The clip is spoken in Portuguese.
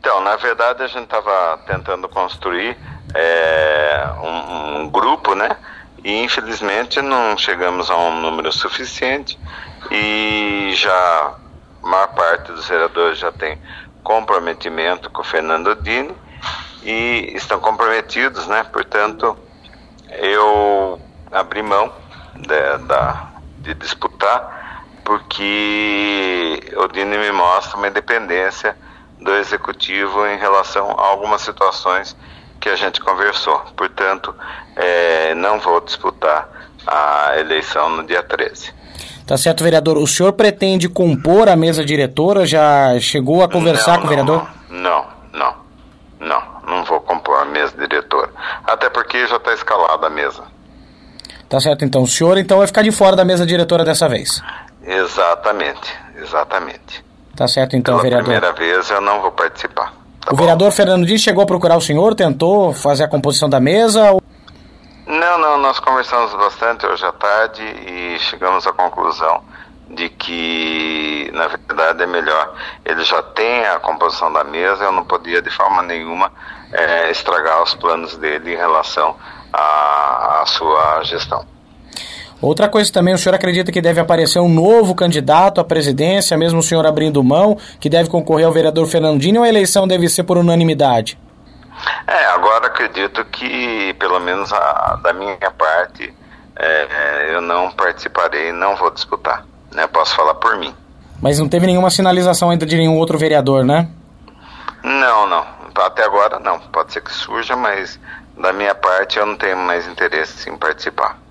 Então, na verdade, a gente estava tentando construir um grupo, né? E infelizmente não chegamos a um número suficiente e já a maior parte dos vereadores já tem comprometimento com o Fernando Dini e estão comprometidos, né? Portanto, eu abri mão de disputar, porque o Dini me mostra uma independência do executivo em relação a algumas situações que a gente conversou. Portanto, não vou disputar a eleição no dia 13. Tá certo, vereador. O senhor pretende compor a mesa diretora? Já chegou a conversar com o vereador? Não vou compor a mesa diretora. Até porque já está escalada a mesa. Tá certo, então. O senhor vai ficar de fora da mesa diretora dessa vez? Exatamente. Tá certo, então, Pela vereador. primeira vez eu não vou participar. O vereador Fernando Dini chegou a procurar o senhor? Tentou fazer a composição da mesa? Não, nós conversamos bastante hoje à tarde e chegamos à conclusão de que, na verdade, é melhor. Ele já tem a composição da mesa, eu não podia de forma nenhuma estragar os planos dele em relação à sua gestão. Outra coisa também, o senhor acredita que deve aparecer um novo candidato à presidência, mesmo o senhor abrindo mão, que deve concorrer ao vereador Fernando Dini, ou a eleição deve ser por unanimidade? Agora acredito que, pelo menos da minha parte, eu não participarei, não vou disputar, né? Posso falar por mim. Mas não teve nenhuma sinalização ainda de nenhum outro vereador, né? Não. Até agora não. Pode ser que surja, mas da minha parte eu não tenho mais interesse em participar.